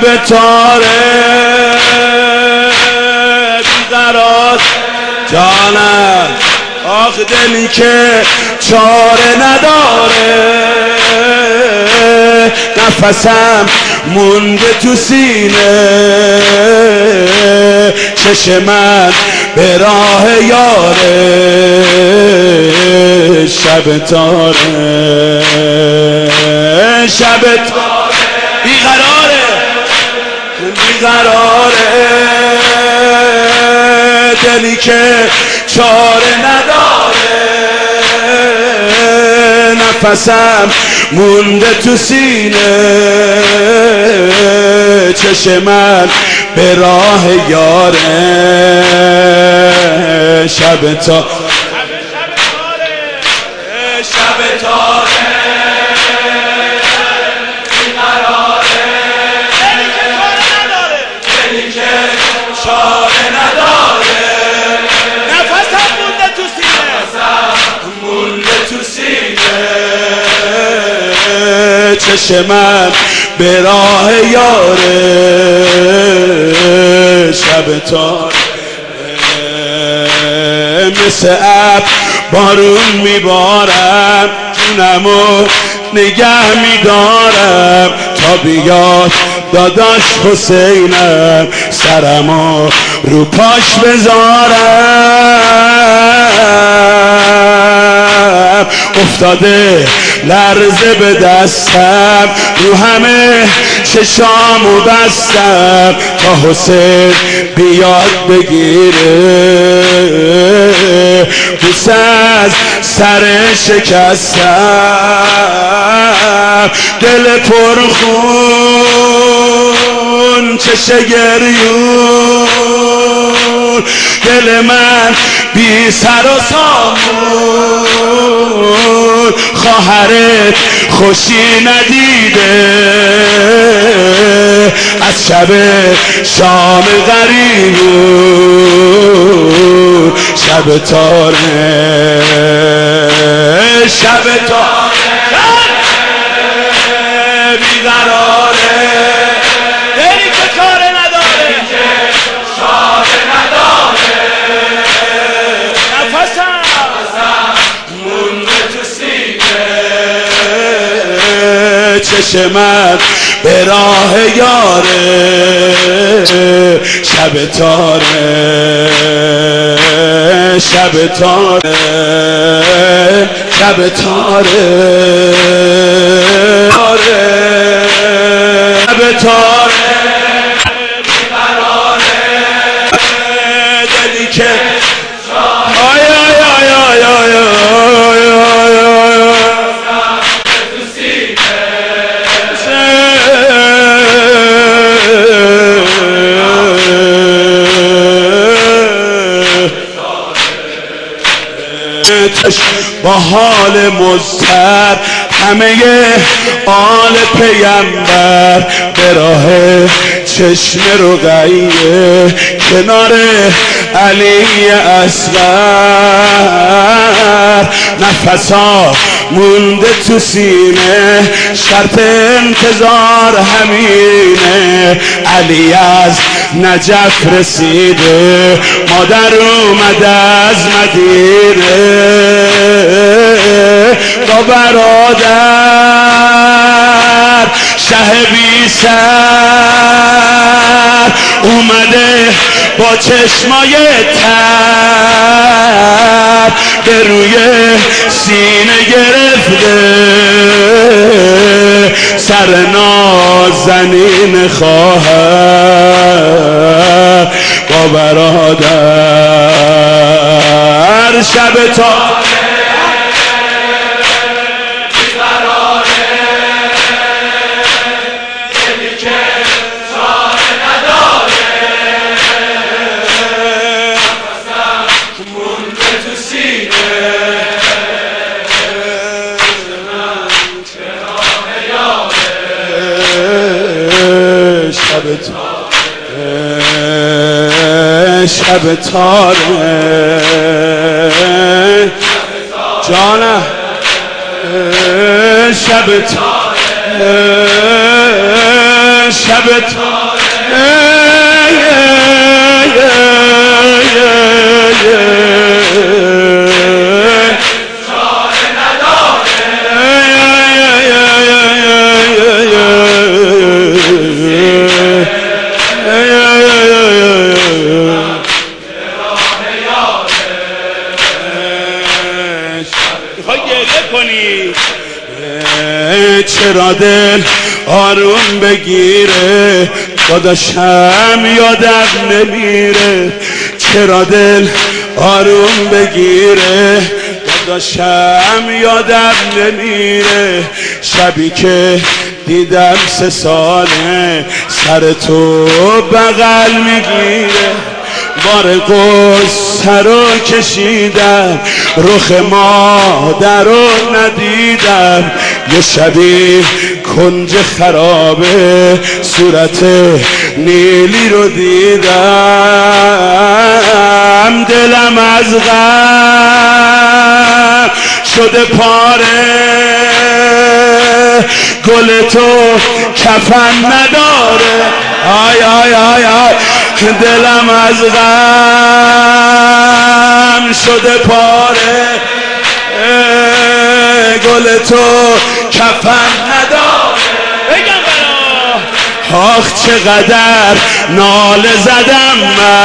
شب تاره بیقرار جانم، آخ دلی که چاره نداره، نفسم مونده تو سینه، چشم من به راه یاره، شب تاره شب تاره بیقراره بیقراره، دلی که چاره نداره، نفسم مونده تو سینه، چشم من به راه یاره، شب تاره شب تاره بیقراره، دلی که چاره نداره، نفسم مونده تو سینه، مونده تو سینه، چشم من به راه یاره، شب تاره مثل ابر بارون میبارم، جونمو نگه میدارم تا بیاد داداش حسینم، سرمو رو پاش بذارم، افتاده لرزه به دستم، رو همه چشامو بستم تا حسین بیاد بگیره، بوسه از سر شکستم، دل پرخون چشه گریون، دل من بی سر و سامون، خواهرت خوشی ندیده از شب شام غریبون، شب تاره شب تاره بیقراره، دلی که چاره نداره چاره نداره، نفسم مونده تو سینه، چشم من به راه یاره، شب تاره شب تاره شب تاره شب تاره بیقراره، دلی که آی آی آی آی آی با حال مضطر همه آل پیمبر به راه چشم رقیه کنار علی اصغر، نفسا مونده تو سینه، شرط انتظار همینه، علی از نجف رسیده، مادر اومده از مدینه، با برادر شه بی سر اومده با چشمای تر، به روی سینه گرفته سر نازنین خواهر، با برادر شب تا شب تاره جانم، شب تاره شب چرا دل آروم بگیره داداشم یادم نمیره چرا دل آروم بگیره داداشم یادم نمیره شبی که دیدم 3 ساله سر تو بغل میگیره بار غصه رو کشیدم رخ مادر رو ندیدم یه شبی کنج خرابه صورت نیلی رو دیدم دلم از غم شده پاره گل تو کفن نداره آی آی آی آی دلم از غم شده پاره گل تو کفن نداره بگم برا آخ چقدر ناله زدم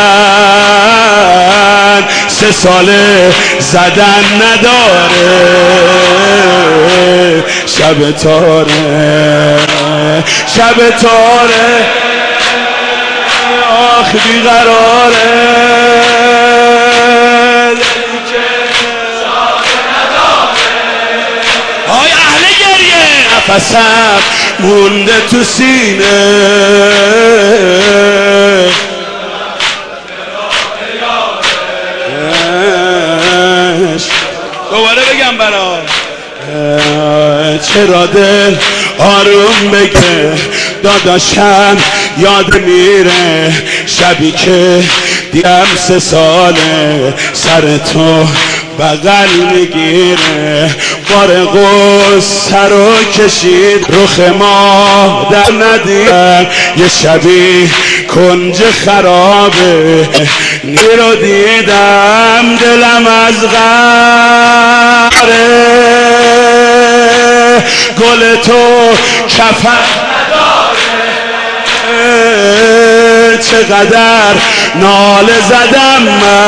من 3 ساله زدن نداره شب تاره شب تاره آخ بیقراره آی اهل گریه نفسم مونده تو سینه دوباره بگم برا چرا دل آروم بگه داداشم یاد میره شبی که دیدم 3 ساله سر تو بغل میگیره بار غصه رو کشید رخ مادر ندیدم یه شبی کنج خرابه نیرو دیدم دلم از غم گل تو کفن نداره چقدر ناله زدم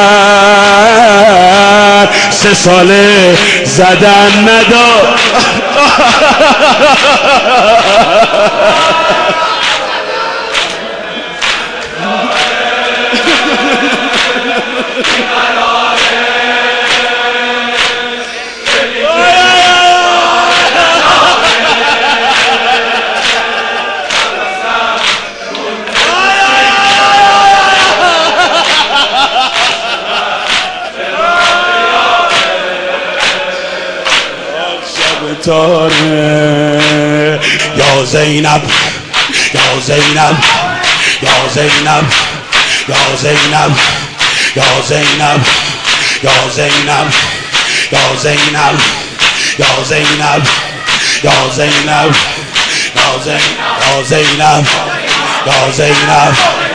من 3 ساله زدن ندار یا زینب یا زینب یا زینب یا زینب یا زینب یا زینب یا زینب یا زینب یا زینب یا زینب یا زینب یا زینب